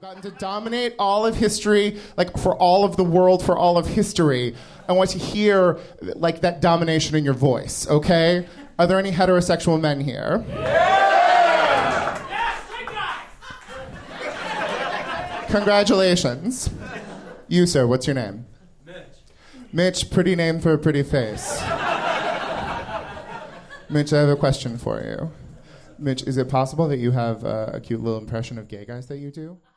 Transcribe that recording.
gotten to dominate all of history, like for all of the world, for all of history. I want to hear like that domination in your voice, okay? Are there any heterosexual men here? Yeah! Yes, guys! Congratulations. You, sir, what's your name? Mitch. Mitch, pretty name for a pretty face. Mitch, I have a question for you. Mitch, is it possible that you have a cute little impression of gay guys that you do?